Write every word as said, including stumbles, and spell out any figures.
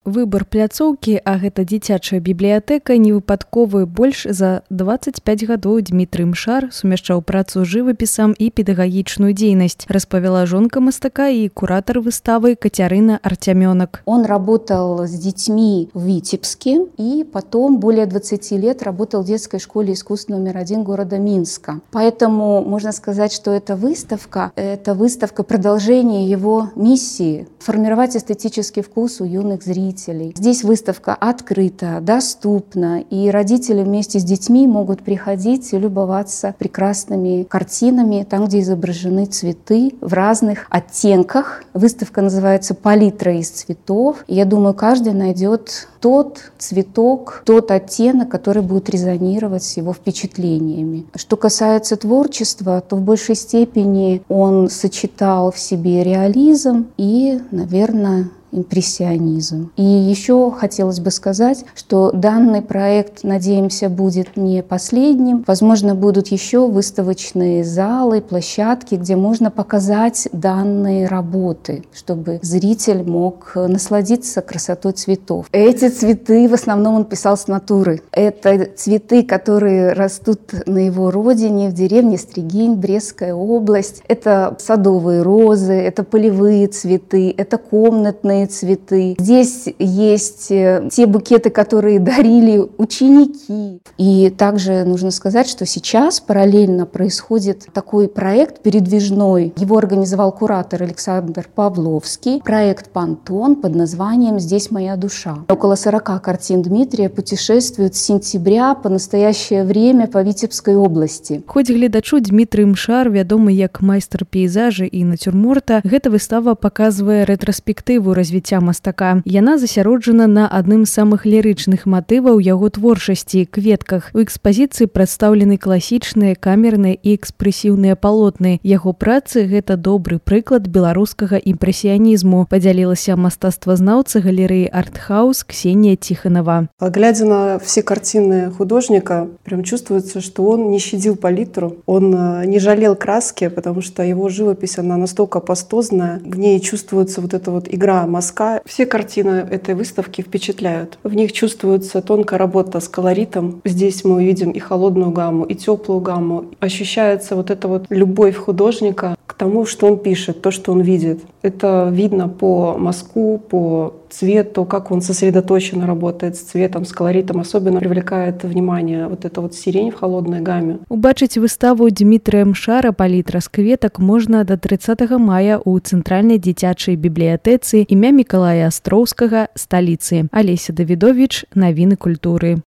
Выбар пляцоўкі, а гэта дзіцячая бібліятэка, невыпадковы. Больш за дваццаць пяць гадоў Дмітрый Мшар сумяшчаў працу з жывапісам і педагагічную дзейнасць, распавяла жонка мастака и куратор выставы Катерина Артемёнок. Он работал с детьми в Витебске и потом более двадцати лет работал в детской школе искусств номер один города Минска. Поэтому можно сказать, что эта выставка, это выставка продолжения его миссии – формировать эстетический вкус у юных зрителей. Здесь выставка открыта, доступна, и родители вместе с детьми могут приходить и любоваться прекрасными картинами, там, где изображены цветы в разных оттенках. Выставка называется «Палитра из цветов». И я думаю, каждый найдет тот цветок, тот оттенок, который будет резонировать с его впечатлениями. Что касается творчества, то в большей степени он сочетал в себе реализм и, наверное, импрессионизм. И еще хотелось бы сказать, что данный проект, надеемся, будет не последним. Возможно, будут еще выставочные залы, площадки, где можно показать данные работы, чтобы зритель мог насладиться красотой цветов. Эти цветы в основном он писал с натуры. Это цветы, которые растут на его родине, в деревне Стригинь, Брестская область. Это садовые розы, это полевые цветы, это комнатные цветы. Здесь есть те букеты, которые дарили ученики. И также нужно сказать, что сейчас параллельно происходит такой проект передвижной. Его организовал куратор Александр Павловский. Проект «Пантон» под названием «Здесь моя душа». Около сорока картин Дмитрия путешествуют с сентября по настоящее время по Витебской области. Хоць гледачу Дмітрый Мшар вядомы як майстар пейзажа і нацюрморта, гэта выстава паказвае рэтраспектыву развіцця мастака. Яна засяроджана на адным з самых лірычных матываў яго творчасці – кветках. У экспазіцыі прадстаўлены класічныя, камерныя і экспрэсіўныя палотны. Яго працы – гэта добры прыклад беларускага імпрэсіянізму, падзялілася мастацтвазнаўца галерэі «Артхаус» Ксения Тихонова. Глядя на все картины художника, прям чувствуется, что он не щадил палитру, он не жалел краски, потому что его живопись, она настолько пастозная, в ней чувствуется вот эта вот игра мазка. Все картины этой выставки впечатляют. В них чувствуется тонкая работа с колоритом. Здесь мы увидим и холодную гамму, и теплую гамму. Ощущается вот эта вот любовь художника к тому, что он пишет, то, что он видит. Это видно по мазку, по цвету, как он сосредоточенно работает с цветом, с колоритом. Особенно привлекает внимание вот эта вот сирень в холодной гамме. Убачыць выставу Дмітрия Мшара «Палітра з кветак» можна до тридцатага мая у Цэнтральнай дзіцячай бібліятэцы імя Мікалая Астроўскага, сталіцы. Алеся Давідовіч, навіны культуры.